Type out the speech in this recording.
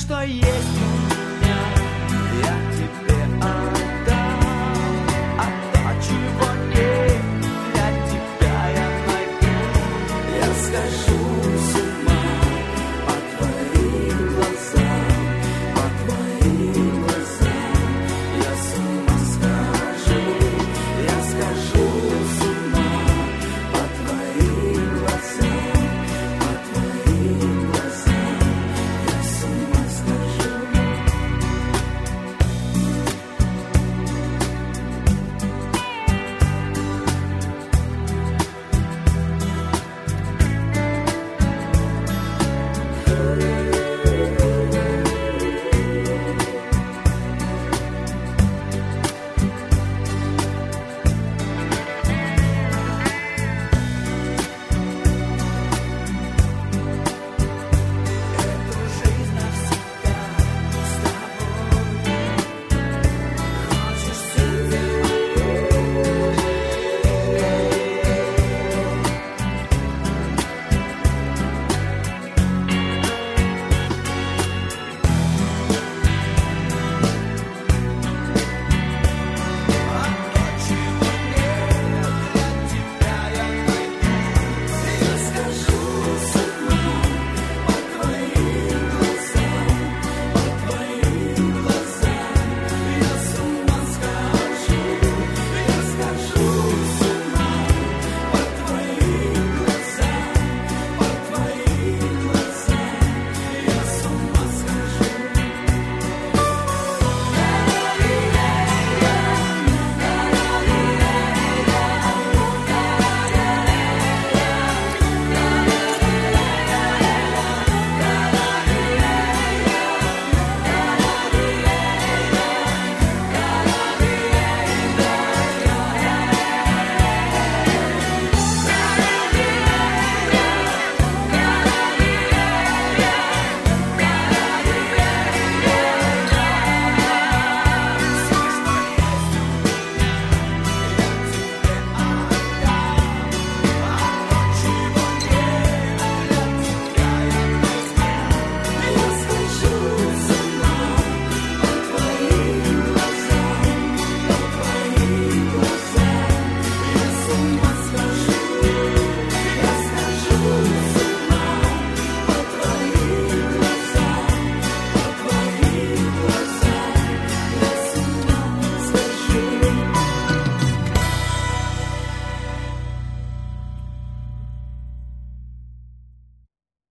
что есть у меня, я тебе отдам, а то, чего нет, для тебя я найду. Я схожу с ума по твоим глазам, по твоим глазам. Я с ума схожу, я схожу с ума по твоим глазам, по твоим глазам. Я с ума схожу.